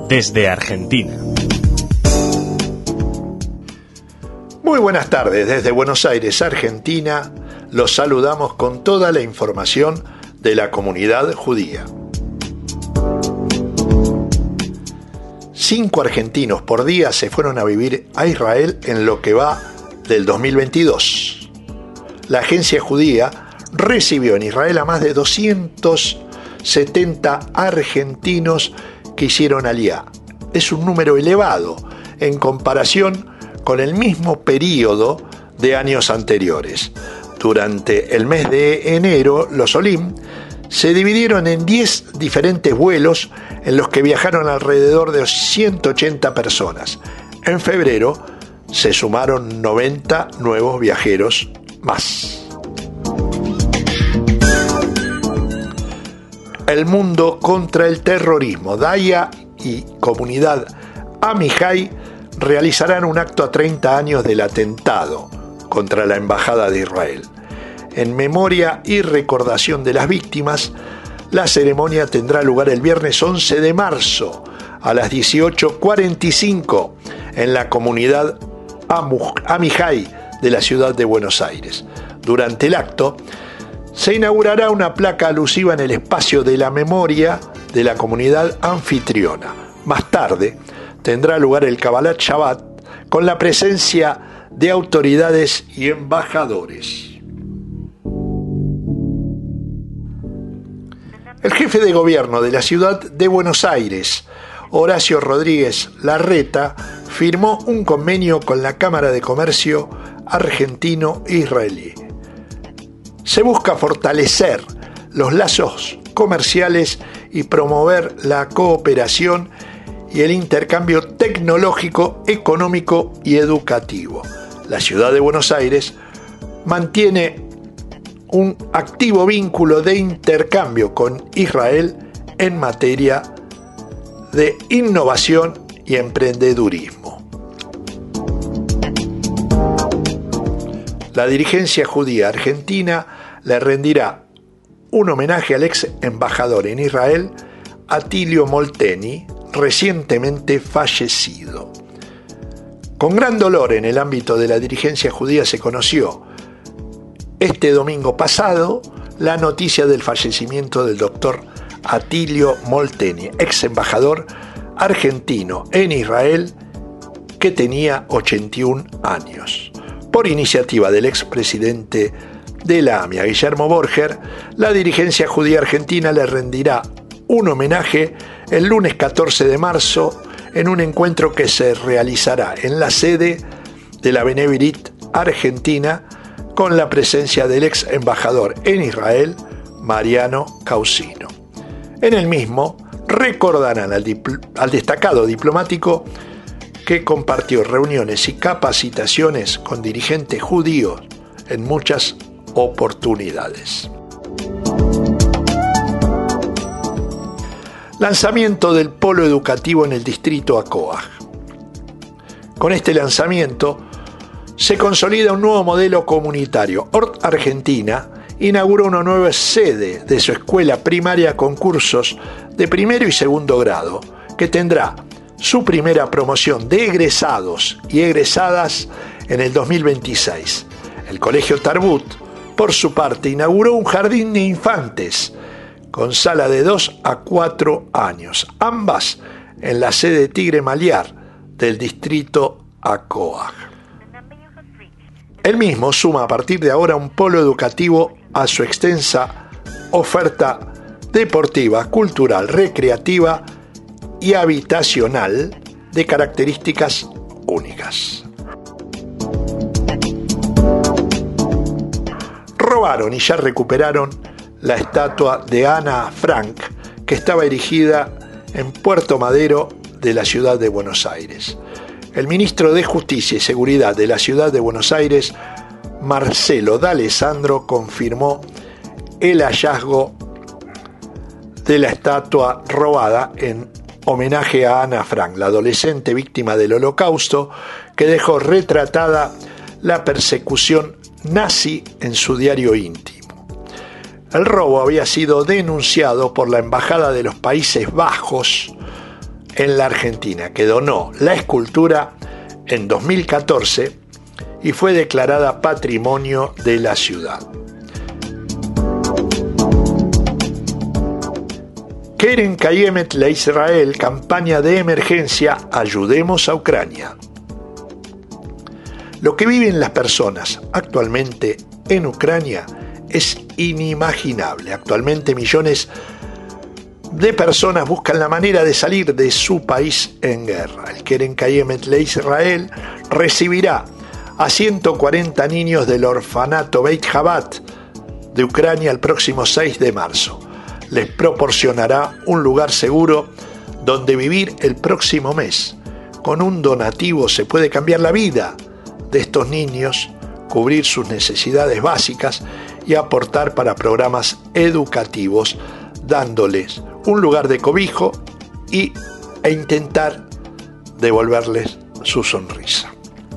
desde Argentina. Muy buenas tardes, desde Buenos Aires, Argentina, los saludamos con toda la información de la comunidad judía. 5 argentinos por día se fueron a vivir a Israel en lo que va del 2022. La agencia judía recibió en Israel a más de 270 argentinos que hicieron aliyá. Es un número elevado en comparación con el mismo periodo de años anteriores. Durante el mes de enero, los Olim se dividieron en 10 diferentes vuelos en los que viajaron alrededor de 180 personas. En febrero se sumaron 90 nuevos viajeros más. El Mundo contra el Terrorismo, Daya y Comunidad Amihai realizarán un acto a 30 años del atentado contra la Embajada de Israel. En memoria y recordación de las víctimas, la ceremonia tendrá lugar el viernes 11 de marzo a las 18:45 en la comunidad Amihai de la ciudad de Buenos Aires. Durante el acto, se inaugurará una placa alusiva en el espacio de la memoria de la comunidad anfitriona. Más tarde, tendrá lugar el Kabbalat Shabbat con la presencia de autoridades y embajadores. El jefe de gobierno de la ciudad de Buenos Aires, Horacio Rodríguez Larreta, firmó un convenio con la Cámara de Comercio argentino-israelí. Se busca fortalecer los lazos comerciales y promover la cooperación y el intercambio tecnológico, económico y educativo. La ciudad de Buenos Aires mantiene un activo vínculo de intercambio con Israel en materia de innovación y emprendedurismo. La dirigencia judía argentina le rendirá un homenaje al ex embajador en Israel, Attilio Molteni, recientemente fallecido. Con gran dolor en el ámbito de la dirigencia judía se conoció este domingo pasado la noticia del fallecimiento del doctor Attilio Molteni, ex embajador argentino en Israel, que tenía 81 años. Por iniciativa del expresidente de la AMIA, Guillermo Borger, la dirigencia judía argentina le rendirá un homenaje el lunes 14 de marzo en un encuentro que se realizará en la sede de la Benevirit Argentina con la presencia del ex embajador en Israel, Mariano Causino. En el mismo recordarán al destacado diplomático que compartió reuniones y capacitaciones con dirigentes judíos en muchas oportunidades. Lanzamiento del polo educativo en el distrito Acoaj. Con este lanzamiento se consolida un nuevo modelo comunitario. Hort Argentina inauguró una nueva sede de su escuela primaria con cursos de primero y segundo grado, que tendrá su primera promoción de egresados y egresadas en el 2026. El Colegio Tarbut, por su parte, inauguró un jardín de infantes con sala de 2 a 4 años, ambas en la sede Tigre Maliar del distrito Acoaj. El mismo suma a partir de ahora un polo educativo a su extensa oferta deportiva, cultural, recreativa y habitacional de características únicas. Robaron y ya recuperaron la estatua de Ana Frank, que estaba erigida en Puerto Madero de la ciudad de Buenos Aires. El ministro de Justicia y Seguridad de la ciudad de Buenos Aires, Marcelo D'Alessandro, confirmó el hallazgo de la estatua robada en homenaje a Ana Frank, la adolescente víctima del Holocausto, que dejó retratada la persecución nazi en su diario íntimo. El robo había sido denunciado por la Embajada de los Países Bajos en la Argentina, que donó la escultura en 2014 y fue declarada Patrimonio de la Ciudad. Keren Kayemet la Israel, campaña de emergencia, ayudemos a Ucrania. Lo que viven las personas actualmente en Ucrania es inimaginable. Actualmente millones de personas buscan la manera de salir de su país en guerra. El Keren Kayemet la Israel recibirá a 140 niños del orfanato Beit Jabad de Ucrania el próximo 6 de marzo. Les proporcionará un lugar seguro donde vivir el próximo mes. Con un donativo se puede cambiar la vida de estos niños, cubrir sus necesidades básicas y aportar para programas educativos, dándoles un lugar de cobijo e intentar devolverles su sonrisa.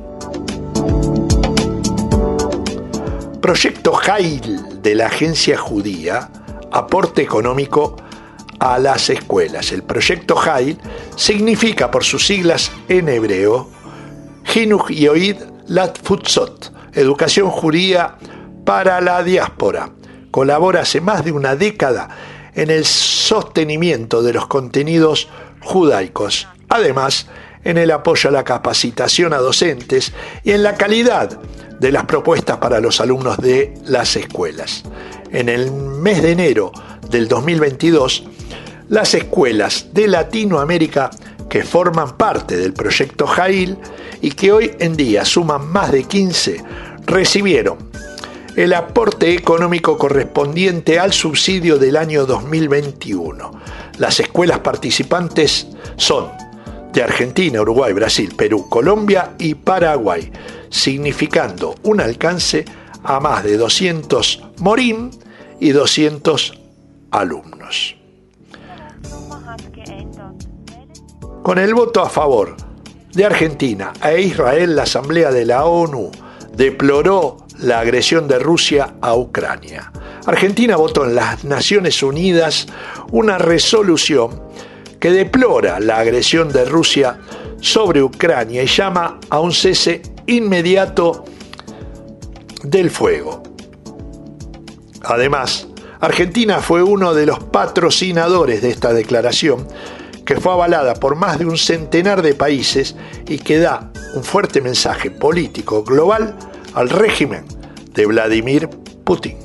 Proyecto Jail de la agencia judía, aporte económico a las escuelas. El proyecto Jail significa por sus siglas en hebreo Jinuj Yoid Latfutzot, educación judía para la diáspora. Colabora hace más de una década en el sostenimiento de los contenidos judaicos, además en el apoyo a la capacitación a docentes y en la calidad de las propuestas para los alumnos de las escuelas. En el mes de enero del 2022, las escuelas de Latinoamérica que forman parte del proyecto Jail y que hoy en día suman más de 15, recibieron el aporte económico correspondiente al subsidio del año 2021. Las escuelas participantes son de Argentina, Uruguay, Brasil, Perú, Colombia y Paraguay, significando un alcance a más de 200 morim y 200 alumnos. Con el voto a favor de Argentina e Israel, la Asamblea de la ONU deploró la agresión de Rusia a Ucrania. Argentina votó en las Naciones Unidas una resolución que deplora la agresión de Rusia sobre Ucrania y llama a un cese inmediato del fuego. Además, Argentina fue uno de los patrocinadores de esta declaración, que fue avalada por más de un centenar de países y que da un fuerte mensaje político global al régimen de Vladimir Putin.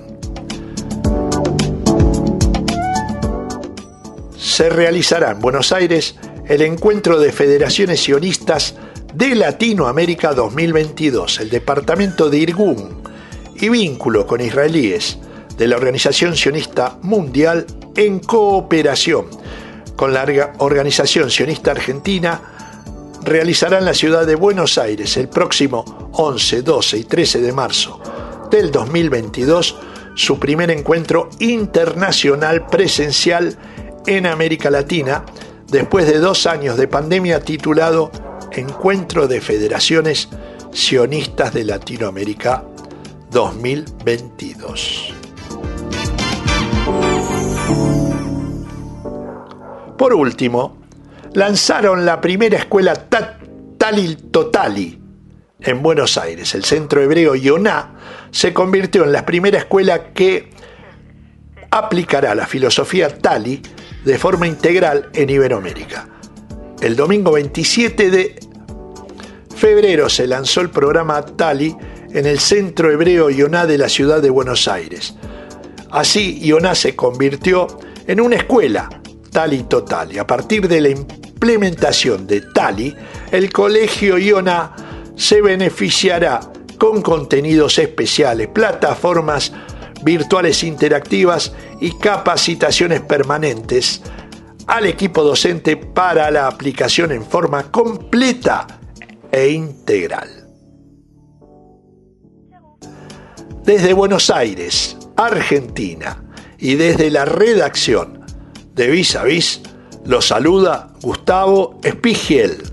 Se realizará en Buenos Aires el encuentro de Federaciones Sionistas de Latinoamérica 2022. El departamento de Irgun y vínculo con israelíes de la Organización Sionista Mundial, en cooperación con la Organización Sionista Argentina, realizará en la ciudad de Buenos Aires el próximo 11, 12 y 13 de marzo del 2022 su primer encuentro internacional presencial en América Latina, después de 2 años de pandemia, titulado Encuentro de Federaciones Sionistas de Latinoamérica 2022. Por último, lanzaron la primera escuela Tali Totali en Buenos Aires. El centro hebreo Yoná se convirtió en la primera escuela que aplicará la filosofía Tali de forma integral en Iberoamérica. El domingo 27 de febrero se lanzó el programa Tali en el centro hebreo Yoná de la ciudad de Buenos Aires. Así, Yoná se convirtió en una escuela Tali Totali. A partir de la implementación de Tali, el colegio Yoná se beneficiará con contenidos especiales, plataformas virtuales interactivas y capacitaciones permanentes al equipo docente para la aplicación en forma completa e integral. Desde Buenos Aires, Argentina, y desde la redacción de Vis a Vis, los saluda Gustavo Espigiel.